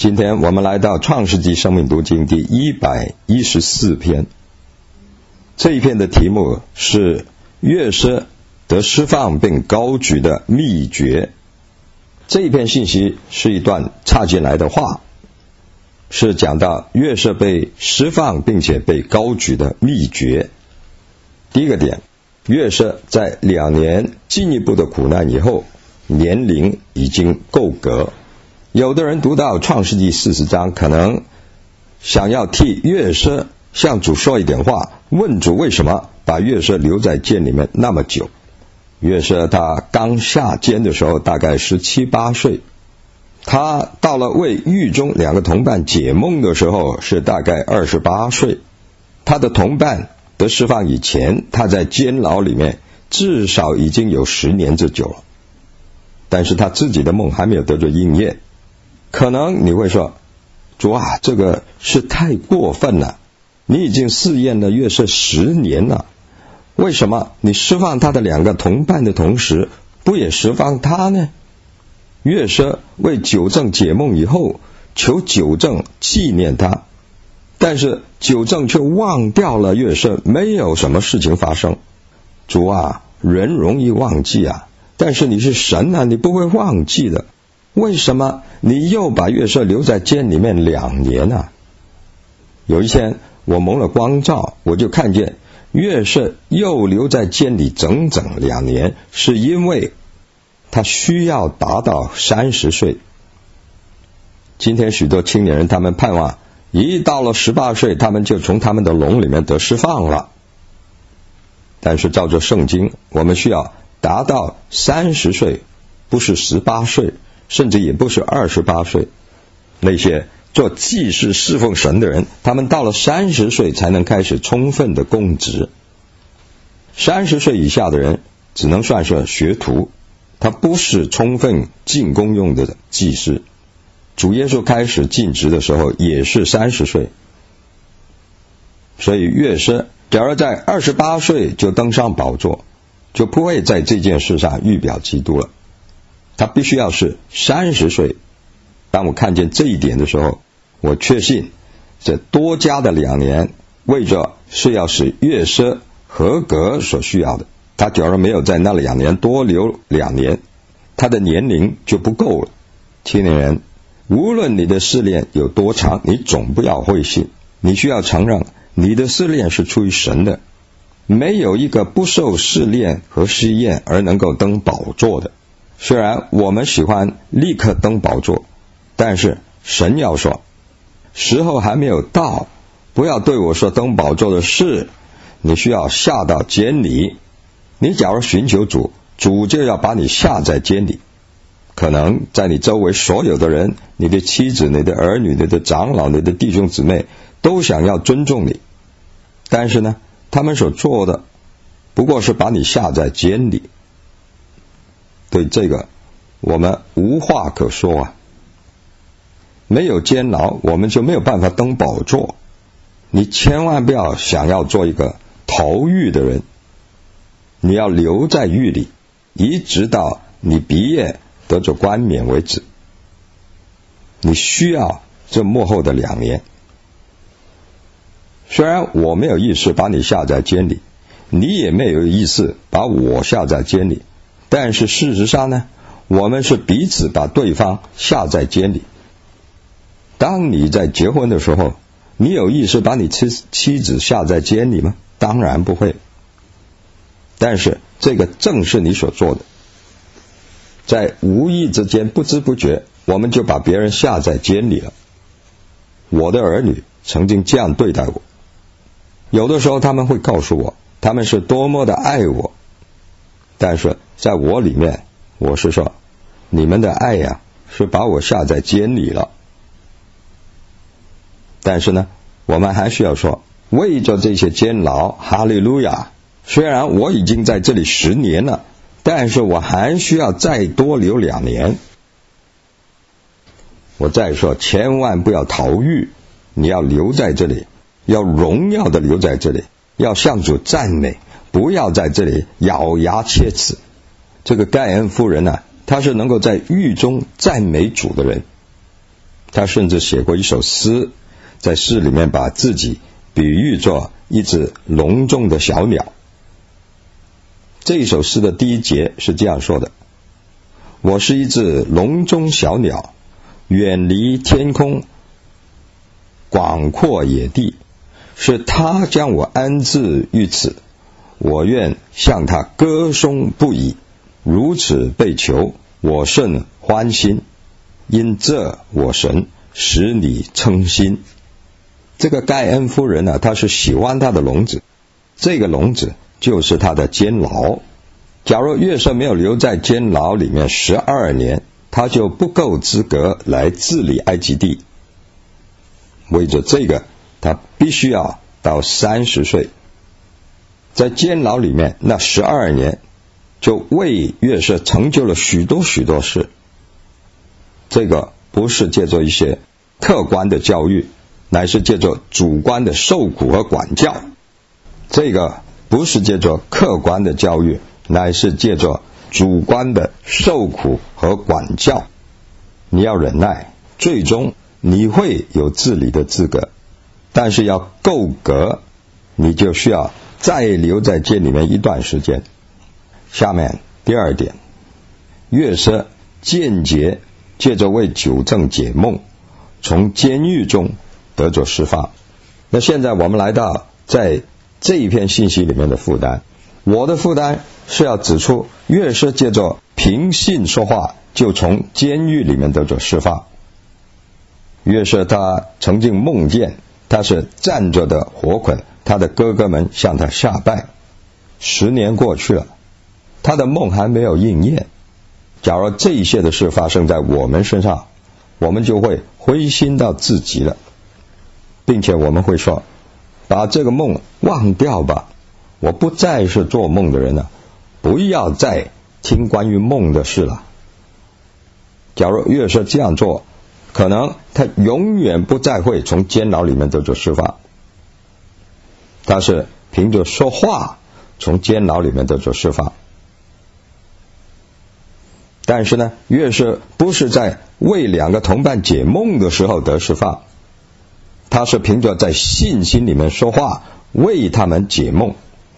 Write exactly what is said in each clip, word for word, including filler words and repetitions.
今天我们来到创世纪生命读经第一百一十四篇，这一篇的题目是约瑟得释放并高举的秘诀。这一篇信息是一段插进来的话，是讲到约瑟被释放并且被高举的秘诀。第一个点，约瑟在两年进一步的苦难以后，年龄已经够格。有的人读到创世纪四十章，可能想要替约瑟向主说一点话，问主为什么把约瑟留在监里面那么久。约瑟他刚下监的时候大概十七八岁，他到了为狱中两个同伴解梦的时候是大概二十八岁。他的同伴得释放以前，他在监牢里面至少已经有十年之久了，但是他自己的梦还没有得着应验。可能你会说，主啊，这个是太过分了，你已经试验了约瑟十年了，为什么你释放他的两个同伴的同时不也释放他呢？约瑟为九正解梦以后，求九正纪念他，但是九正却忘掉了约瑟，没有什么事情发生。主啊，人容易忘记啊，但是你是神啊，你不会忘记的，为什么你又把约瑟留在监里面两年啊？有一天我蒙了光照，我就看见约瑟又留在监里整整两年，是因为他需要达到三十岁。今天许多青年人他们盼望一到了十八岁他们就从他们的笼里面得释放了，但是照着圣经，我们需要达到三十岁，不是十八岁，甚至也不是二十八岁。那些做祭司侍奉神的人，他们到了三十岁才能开始充分的供职。三十岁以下的人只能算是学徒，他不是充分进宫用的祭司。主耶稣开始尽职的时候也是三十岁，所以约瑟假如在二十八岁就登上宝座，就不会在这件事上预表基督了，他必须要是三十岁。当我看见这一点的时候，我确信这多加的两年为着是要使约瑟合格所需要的。他假如没有在那两年多留两年，他的年龄就不够了。青年人，无论你的试炼有多长，你总不要灰心，你需要承认你的试炼是出于神的，没有一个不受试炼和试验而能够登宝座的。虽然我们喜欢立刻登宝座，但是神要说，时候还没有到，不要对我说登宝座的事，你需要下到监里。你假如寻求主，主就要把你下在监里。可能在你周围所有的人，你的妻子、你的儿女、你的长老、你的弟兄姊妹都想要尊重你，但是呢，他们所做的不过是把你下在监里。对这个我们无话可说啊。没有监牢，我们就没有办法登宝座。你千万不要想要做一个逃狱的人，你要留在狱里，一直到你毕业得着冠冕为止。你需要这末后的两年。虽然我没有意思把你下在监里，你也没有意思把我下在监里，但是事实上呢，我们是彼此把对方下在监里。当你在结婚的时候，你有意识把你妻妻子下在监里吗？当然不会。但是这个正是你所做的，在无意之间不知不觉我们就把别人下在监里了。我的儿女曾经这样对待我，有的时候他们会告诉我他们是多么的爱我，但是在我里面我是说，你们的爱呀、啊、是把我下在监里了。但是呢，我们还需要说，为着这些监牢，哈利路亚，虽然我已经在这里十年了，但是我还需要再多留两年。我再说，千万不要逃狱，你要留在这里，要荣耀的留在这里，要向主赞美，不要在这里咬牙切齿。这个盖恩夫人呢、啊，她是能够在狱中赞美主的人， 他甚至写过一首诗，在诗里面把自己比喻作一只笼中的小鸟。这一首诗的第一节是这样说的：我是一只笼中小鸟，远离天空广阔野地，是他将我安置于此，我愿向他歌颂不已，如此被求，我甚欢心，因这我神使你称心。这个盖恩夫人呢，她是喜欢她的笼子，这个笼子就是她的监牢。假如约瑟没有留在监牢里面十二年，他就不够资格来治理埃及地。为着这个，他必须要到三十岁，在监牢里面那十二年，就为约瑟成就了许多许多事。这个不是借着一些客观的教育，乃是借着主观的受苦和管教。这个不是借着客观的教育，乃是借着主观的受苦和管教。你要忍耐，最终你会有治理的资格，但是要够格，你就需要再留在监里面一段时间。下面第二点，约瑟间接借着为纠正解梦，从监狱中得着释放。那现在我们来到在这一篇信息里面的负担，我的负担是要指出约瑟借着凭信说话，就从监狱里面得着释放。约瑟他曾经梦见他是站着的活捆，他的哥哥们向他下拜。十年过去了，他的梦还没有应验。假如这一切的事发生在我们身上，我们就会灰心到自己了，并且我们会说，把这个梦忘掉吧，我不再是做梦的人了，不要再听关于梦的事了。假如约瑟这样做，可能他永远不再会从监牢里面得着释放。他是凭着说话从监牢里面得着释放。但是呢，约瑟不是在为两个同伴解梦的时候得释放，他是凭着在信心里面说话为他们解梦。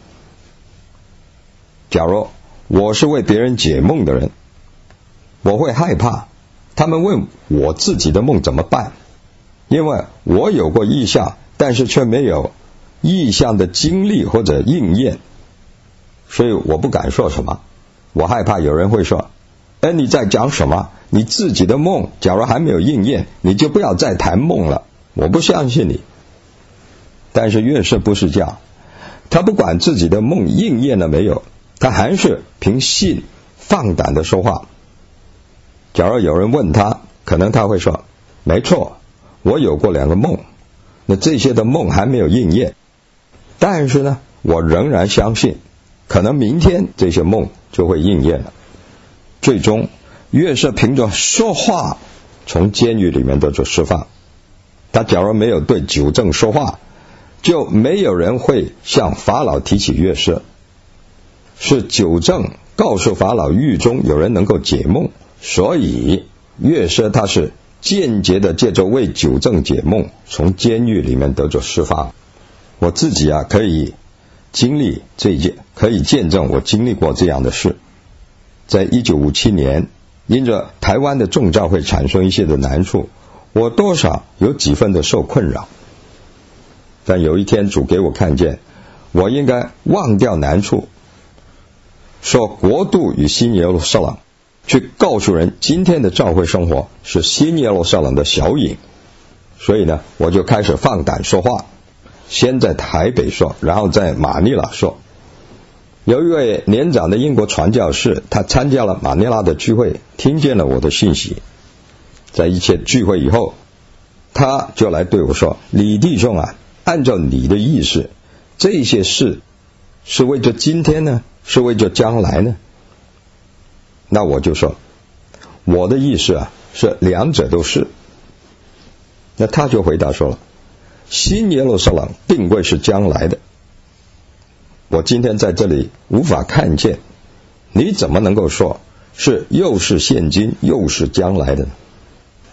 假如我是为别人解梦的人，我会害怕他们问我自己的梦怎么办，因为我有过异象，但是却没有异象的经历或者应验，所以我不敢说什么。我害怕有人会说，哎，你在讲什么？你自己的梦假如还没有应验，你就不要再谈梦了，我不相信你。但是约瑟不是这样，他不管自己的梦应验了没有，他还是凭信放胆的说话。假如有人问他，可能他会说，没错，我有过两个梦，那这些的梦还没有应验，但是呢，我仍然相信，可能明天这些梦就会应验了。最终约瑟凭着说话从监狱里面得着释放。他假如没有对纠正说话，就没有人会向法老提起约瑟。是纠正告诉法老狱中有人能够解梦，所以约瑟他是间接的借着为纠正解梦从监狱里面得着释放。我自己啊可以经历这一件，可以见证我经历过这样的事。在一九五七年，因着台湾的众教会产生一些的难处，我多少有几分的受困扰。但有一天主给我看见，我应该忘掉难处，说国度与新耶路撒冷，去告诉人今天的教会生活是新耶路撒冷的小影。所以呢，我就开始放胆说话，先在台北说，然后在马尼拉说。有一位年长的英国传教士，他参加了马尼拉的聚会，听见了我的信息。在一切聚会以后，他就来对我说，李弟兄啊，按照你的意思，这些事是为着今天呢，是为着将来呢？那我就说，我的意思啊，是两者都是。那他就回答说了，新耶路撒冷定会是将来的，我今天在这里无法看见，你怎么能够说是又是现今又是将来的呢？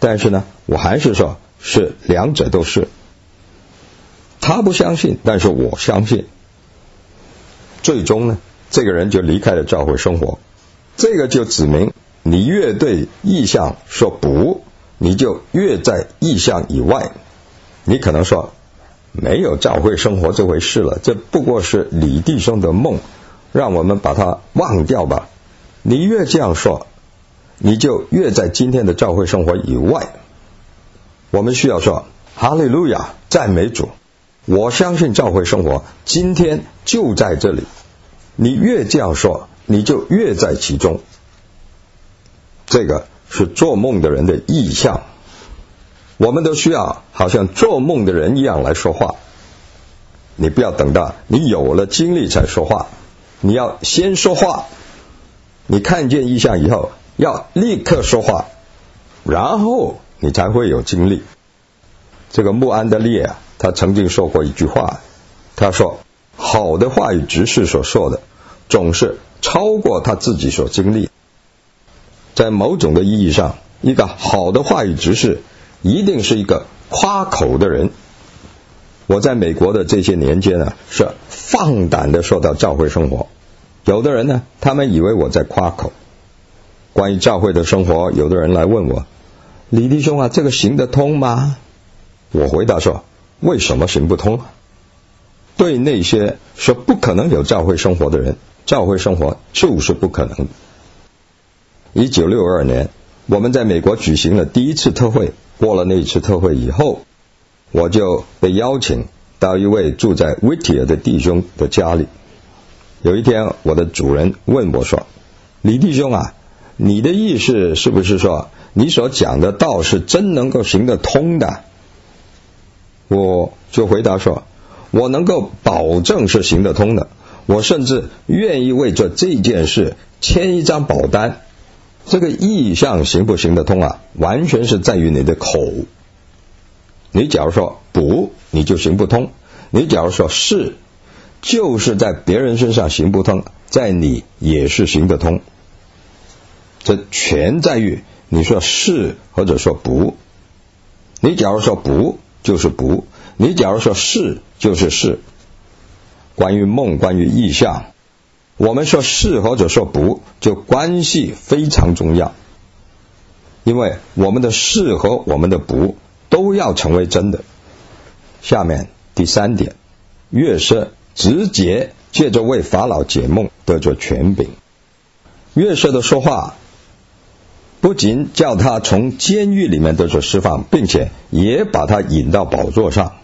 但是呢，我还是说是两者都是。他不相信，但是我相信。最终呢，这个人就离开了教会生活。这个就指明，你越对异象说不，你就越在异象以外。你可能说没有教会生活这回事了，这不过是李弟兄的梦，让我们把它忘掉吧。你越这样说，你就越在今天的教会生活以外。我们需要说哈利路亚，赞美主，我相信教会生活今天就在这里。你越这样说，你就越在其中。这个是做梦的人的意象。我们都需要好像做梦的人一样来说话。你不要等到你有了经历才说话，你要先说话。你看见意象以后，要立刻说话，然后你才会有经历。这个穆安德烈啊，他曾经说过一句话，他说好的话语执事所说的总是超过他自己所经历。在某种的意义上，一个好的话语执事一定是一个夸口的人。我在美国的这些年间呢，是放胆的说到教会生活。有的人呢，他们以为我在夸口。关于教会的生活，有的人来问我，李弟兄啊，这个行得通吗？我回答说，为什么行不通？对那些说不可能有教会生活的人，教会生活就是不可能。一九六二年，我们在美国举行了第一次特会。过了那一次特会以后，我就被邀请到一位住在威提尔的弟兄的家里。有一天，我的主人问我说，李弟兄啊，你的意思是不是说你所讲的道是真能够行得通的？我就回答说，我能够保证是行得通的，我甚至愿意为着这件事签一张保单。这个意象行不行得通啊，完全是在于你的口。你假如说不，你就行不通；你假如说是，就是在别人身上行不通，在你也是行得通。这全在于你说是或者说不。你假如说不，就是不；你假如说是，就是是。关于梦，关于意象，我们说是或者说不，就关系非常重要。因为我们的是和我们的不都要成为真的。下面第三点，约瑟直接借着为法老解梦得着权柄。约瑟的说话不仅叫他从监狱里面得着释放，并且也把他引到宝座上。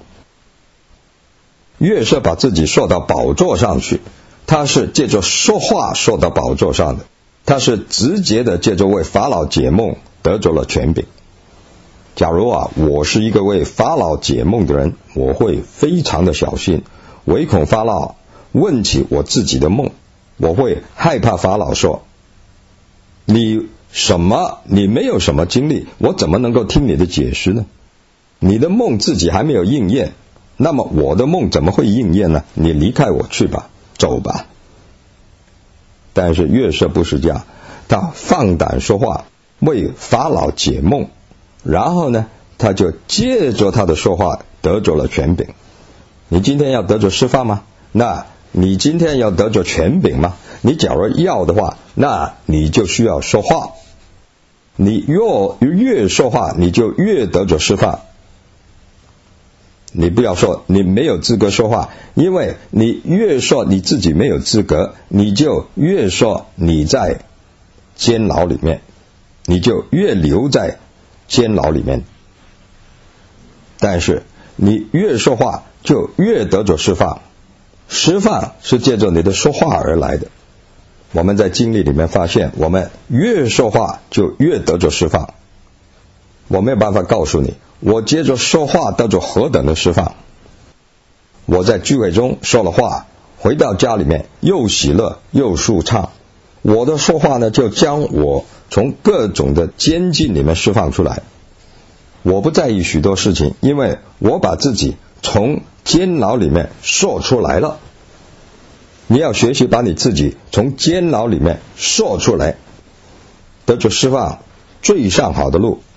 约瑟把自己说到宝座上去，他是借着说话说到宝座上的，他是直接的借着为法老解梦得着了权柄。假如啊，我是一个为法老解梦的人，我会非常的小心，唯恐法老问起我自己的梦。我会害怕法老说，你什么你没有什么经历，我怎么能够听你的解释呢？你的梦自己还没有应验，那么我的梦怎么会应验呢？你离开我去吧，走吧。但是约瑟不是这样，他放胆说话，为法老解梦，然后呢，他就借着他的说话得着了权柄。你今天要得着释放吗？那你今天要得着权柄吗？你假如要的话，那你就需要说话。你越越说话，你就越得着释放。你不要说你没有资格说话，因为你越说你自己没有资格，你就越说你在监牢里面，你就越留在监牢里面。但是你越说话，就越得着释放。释放是借着你的说话而来的。我们在经历里面发现，我们越说话就越得着释放。我没有办法告诉你我接着说话得着何等的释放。我在聚会中说了话，回到家里面又喜乐又舒畅。我的说话呢，就将我从各种的监禁里面释放出来。我不在意许多事情，因为我把自己从监牢里面说出来了。你要学习把你自己从监牢里面说出来，得着释放。最上好的路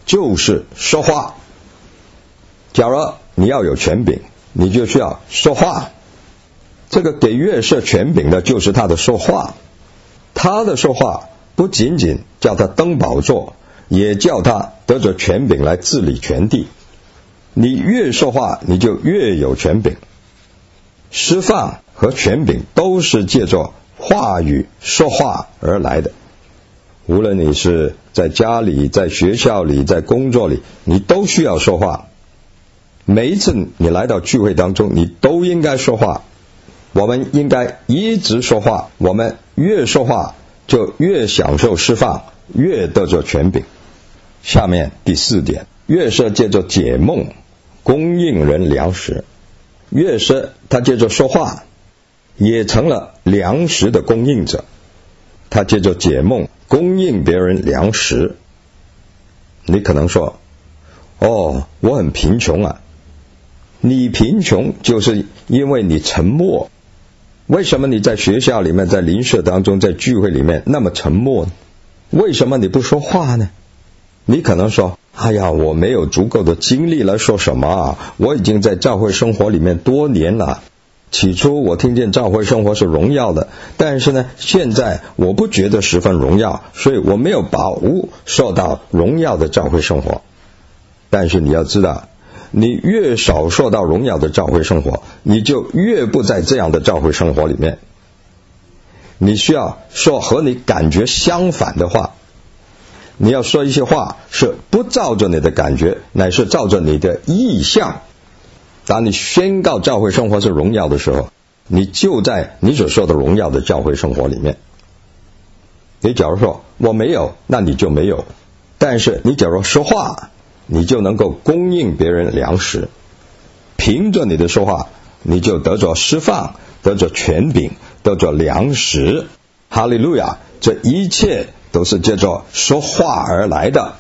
就是说话。假如你要有权柄，你就需要说话。这个给约瑟权柄的就是他的说话。他的说话不仅仅叫他登宝座，也叫他得着权柄来治理全地。你越说话，你就越有权柄。释放和权柄都是借着话语说话而来的。无论你是在家里，在学校里，在工作里，你都需要说话。每一次你来到聚会当中，你都应该说话。我们应该一直说话，我们越说话就越享受释放，越得着权柄。下面第四点，约瑟借着解梦供应人粮食。约瑟他借着说话也成了粮食的供应者，他借着解梦供应别人粮食。你可能说，哦，我很贫穷啊。你贫穷就是因为你沉默。为什么你在学校里面，在邻舍当中，在聚会里面那么沉默呢？为什么你不说话呢？你可能说，哎呀，我没有足够的精力来说什么啊，我已经在教会生活里面多年了。起初我听见教会生活是荣耀的，但是呢，现在我不觉得十分荣耀，所以我没有把握受到荣耀的教会生活。但是你要知道，你越少受到荣耀的教会生活，你就越不在这样的教会生活里面。你需要说和你感觉相反的话。你要说一些话是不照着你的感觉，乃是照着你的意向。当你宣告教会生活是荣耀的时候，你就在你所说的荣耀的教会生活里面。你假如说我没有，那你就没有。但是你假如说话，你就能够供应别人粮食。凭着你的说话，你就得着释放，得着权柄，得着粮食。哈利路亚！这一切都是借着说话而来的。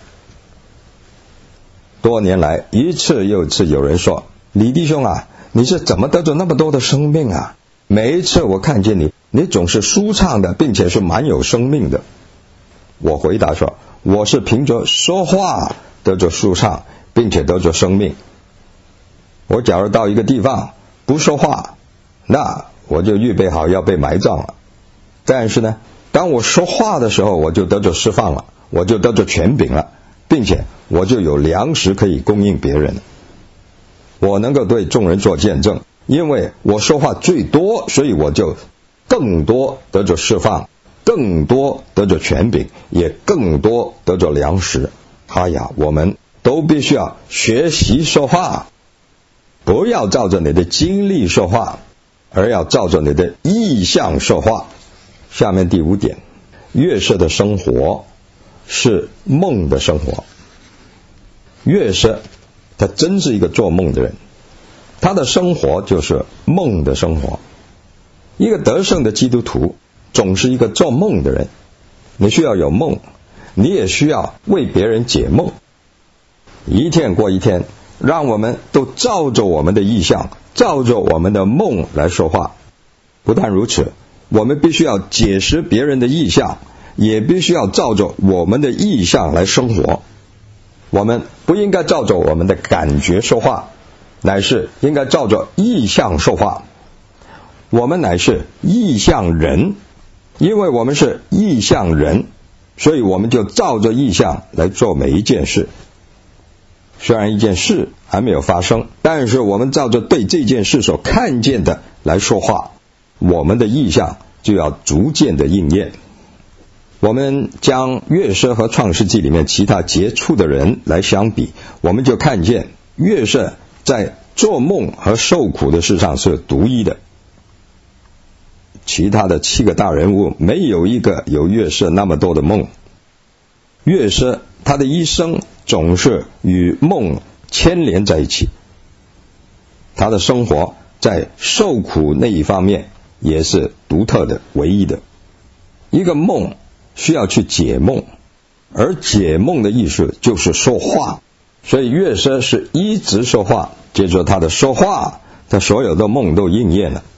多年来，一次又一次有人说，李弟兄啊，你是怎么得着那么多的生命啊？每一次我看见你，你总是舒畅的，并且是蛮有生命的。我回答说，我是凭着说话得着舒畅，并且得着生命。我假如到一个地方不说话，那我就预备好要被埋葬了。但是呢，当我说话的时候，我就得着释放了，我就得着权柄了，并且我就有粮食可以供应别人了。我能够对众人做见证，因为我说话最多，所以我就更多得着释放，更多得着权柄，也更多得着粮食。哎呀，我们都必须要学习说话，不要照着你的经历说话，而要照着你的意向说话。下面第五点，约瑟的生活是梦的生活。约瑟他真是一个做梦的人，他的生活就是梦的生活。一个得胜的基督徒总是一个做梦的人。你需要有梦，你也需要为别人解梦。一天过一天，让我们都照着我们的意向，照着我们的梦来说话。不但如此，我们必须要解释别人的意向，也必须要照着我们的意向来生活。我们不应该照着我们的感觉说话，乃是应该照着意向说话。我们乃是意向人，因为我们是意向人，所以我们就照着意向来做每一件事。虽然一件事还没有发生，但是我们照着对这件事所看见的来说话，我们的意向就要逐渐的应验。我们将约瑟和创世纪里面其他杰出的人来相比，我们就看见约瑟在做梦和受苦的事上是独一的。其他的七个大人物没有一个有约瑟那么多的梦。约瑟他的一生总是与梦牵连在一起，他的生活在受苦那一方面也是独特的，唯一的。一个梦需要去解梦，而解梦的意思就是说话，所以约瑟是一直说话，接着他的说话，他所有的梦都应验了。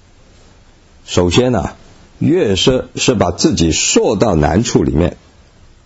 首先呢、啊，约瑟是把自己缩到难处里面，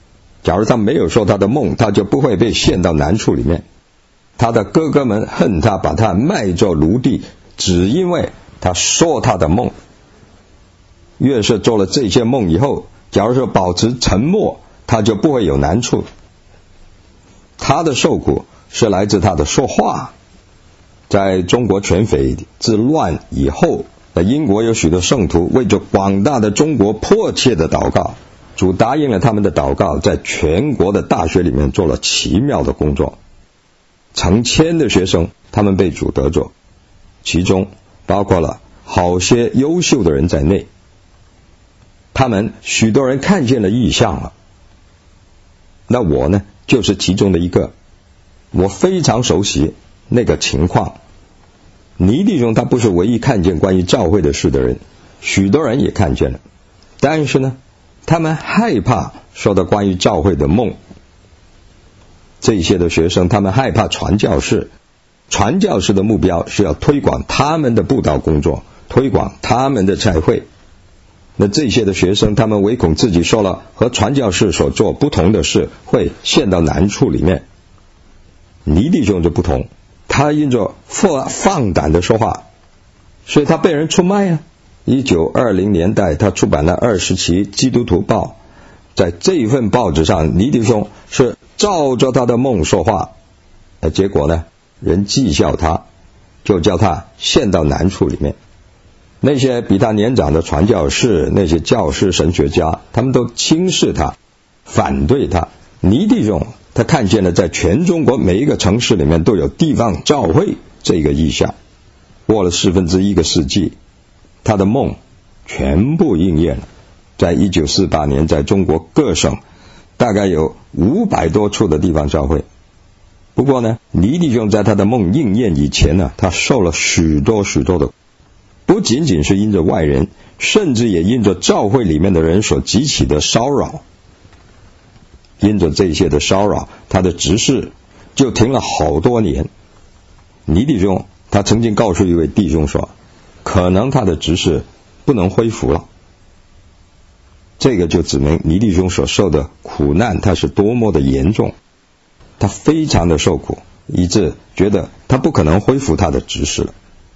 假如他没有说他的梦，他就不会被陷到难处里面。他的哥哥们恨他，把他卖作奴隶，只因为他说他的梦。约瑟做了这些梦以后，假如说保持沉默，他就不会有难处。他的受苦是来自他的说话。在中国全匪之乱以后，在英国有许多圣徒为着广大的中国迫切的祷告，主答应了他们的祷告，在全国的大学里面做了奇妙的工作。成千的学生他们被主得着，其中包括了好些优秀的人在内。他们许多人看见了异象了，那我呢就是其中的一个。我非常熟悉那个情况。倪弟兄他不是唯一看见关于教会的事的人，许多人也看见了，但是呢他们害怕说到关于教会的梦。这些的学生他们害怕传教士，传教士的目标是要推广他们的布道工作，推广他们的差会。那这些的学生他们唯恐自己说了和传教士所做不同的事，会陷到难处里面。倪弟兄就不同，他因着放胆的说话，所以他被人出卖啊。一九二零年代他出版了二十期基督徒报，在这一份报纸上，倪弟兄是照着他的梦说话，结果呢人讥笑他，就叫他陷到难处里面。那些比他年长的传教士，那些教师神学家，他们都轻视他，反对他。倪弟兄他看见了在全中国每一个城市里面都有地方教会这个意象。过了四分之一个世纪，他的梦全部应验了。在一九四八年，在中国各省大概有五百多处的地方教会。不过呢，倪弟兄在他的梦应验以前呢，他受了许多许多的，不仅仅是因着外人，甚至也因着教会里面的人所激起的骚扰。因着这些的骚扰，他的执事就停了好多年。倪弟兄他曾经告诉一位弟兄说，可能他的执事不能恢复了。这个就指明倪弟兄所受的苦难他是多么的严重，他非常的受苦，以致觉得他不可能恢复他的执事了。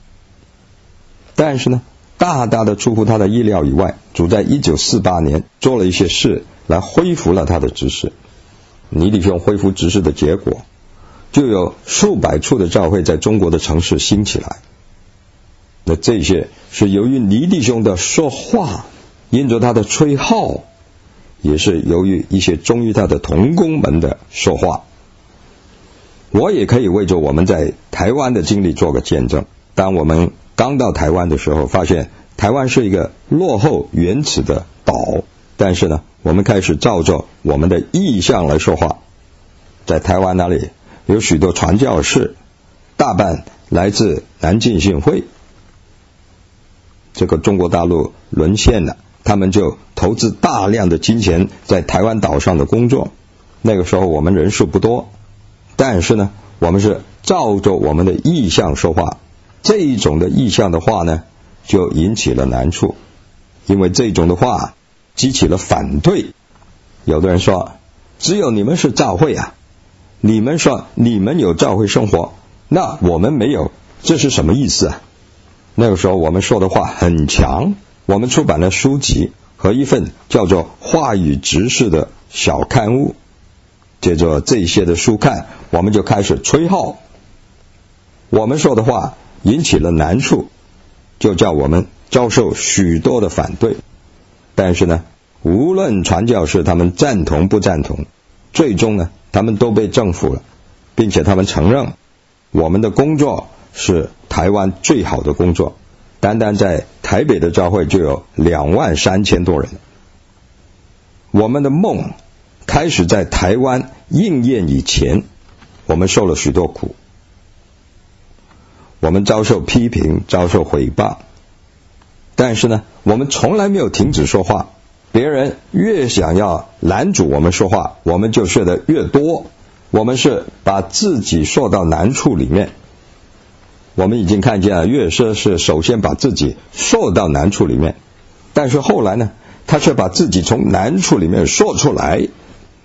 但是呢，大大的出乎他的意料以外，主在一九四八年做了一些事来恢复了他的执事。倪弟兄恢复执事的结果，就有数百处的教会在中国的城市兴起来。那这些是由于倪弟兄的说话，因着他的吹号，也是由于一些忠于他的同工们的说话。我也可以为着我们在台湾的经历做个见证。当我们刚到台湾的时候，发现台湾是一个落后原始的岛，但是呢，我们开始照着我们的意象来说话。在台湾那里有许多传教士，大半来自南进信会。这个中国大陆沦陷了，他们就投资大量的金钱在台湾岛上的工作。那个时候我们人数不多，但是呢，我们是照着我们的意象说话。这一种的意象的话呢，就引起了难处，因为这种的话激起了反对。有的人说，只有你们是教会啊，你们说你们有教会生活，那我们没有，这是什么意思啊？那个时候我们说的话很强，我们出版了书籍和一份叫做《话语执事》的小刊物。借着这些的书看，我们就开始吹号。我们说的话引起了难处，就叫我们遭受许多的反对。但是呢，无论传教士他们赞同不赞同，最终呢，他们都被征服了，并且他们承认我们的工作是台湾最好的工作。单单在台北的教会就有两万三千多人。我们的梦开始在台湾应验以前，我们受了许多苦，我们遭受批评，遭受毁谤，但是呢，我们从来没有停止说话。别人越想要拦阻我们说话，我们就说的越多。我们是把自己说到难处里面。我们已经看见了，约瑟是首先把自己说到难处里面，但是后来呢，他却把自己从难处里面说出来，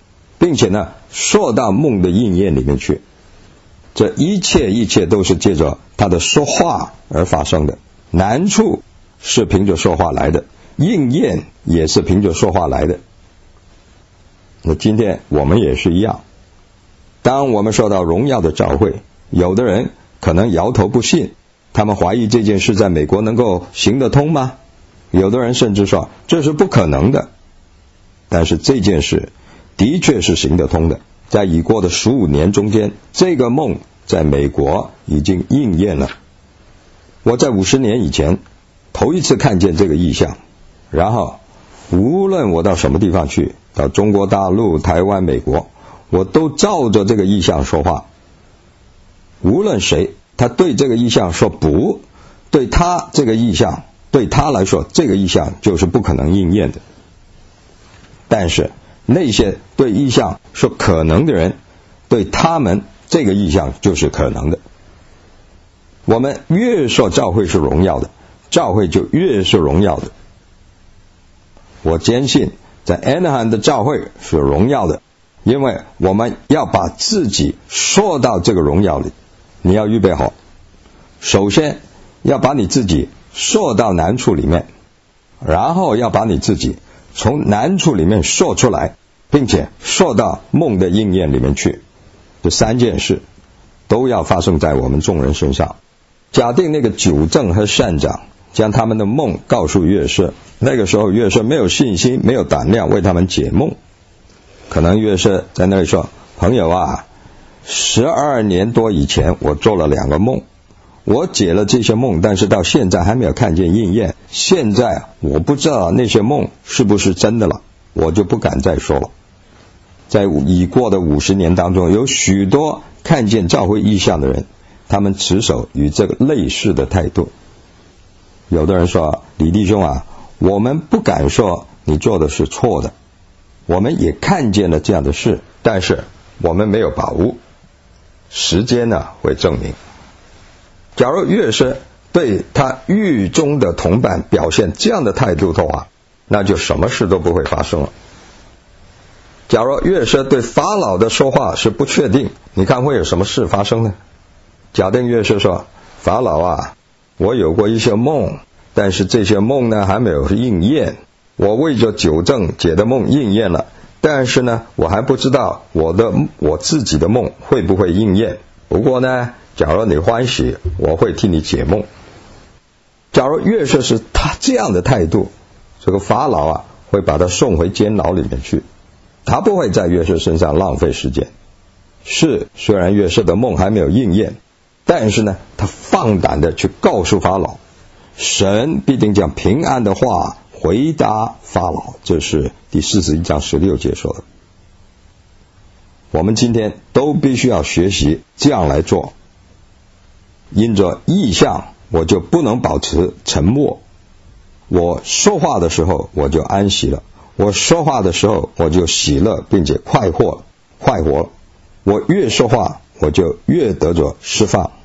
并且呢说到梦的应验里面去。这一切一切都是借着他的说话而发生的，难处是凭着说话来的，应验也是凭着说话来的。那今天我们也是一样，当我们说到荣耀的召会，有的人可能摇头不信，他们怀疑这件事在美国能够行得通吗？有的人甚至说这是不可能的。但是这件事的确是行得通的，在已过的十五年中间，这个梦在美国已经应验了。我在五十年以前头一次看见这个异象，然后无论我到什么地方去，到中国大陆、台湾、美国，我都照着这个异象说话。无论谁他对这个异象说不，对他这个异象对他来说这个异象就是不可能应验的。但是那些对异象说可能的人，对他们这个异象就是可能的。我们越说教会是荣耀的，教会就越是荣耀的。我坚信在 Anaheim 的教会是荣耀的，因为我们要把自己说到这个荣耀里。你要预备好，首先要把你自己说到难处里面，然后要把你自己从难处里面说出来，并且说到梦的应验里面去。这三件事都要发生在我们众人身上。假定那个九正和善长将他们的梦告诉约瑟，那个时候约瑟没有信心，没有胆量为他们解梦。可能约瑟在那里说，朋友啊，十二年多以前我做了两个梦，我解了这些梦，但是到现在还没有看见应验。现在我不知道那些梦是不是真的了，我就不敢再说了。在已过的五十年当中，有许多看见教会异象的人，他们持守与这个类似的态度。有的人说，李弟兄啊，我们不敢说你做的是错的，我们也看见了这样的事，但是我们没有把握，时间呢会证明。假如约瑟对他狱中的同伴表现这样的态度的话，那就什么事都不会发生了。假如约瑟对法老的说话是不确定，你看会有什么事发生呢？假定约瑟说，法老啊，我有过一些梦，但是这些梦呢还没有应验，我为着九正解的梦应验了，但是呢我还不知道我的我自己的梦会不会应验。不过呢，假如你欢喜，我会替你解梦。假如约瑟是他这样的态度，这个法老啊会把他送回监牢里面去，他不会在约瑟身上浪费时间。是，虽然约瑟的梦还没有应验，但是呢他放胆的去告诉法老，神必定将平安的话回答法老。这是第四十一章十六节说的。我们今天都必须要学习这样来做。因着异象，我就不能保持沉默。我说话的时候我就安息了，我说话的时候我就喜乐并且快活快活了。我越说话我就越得着释放。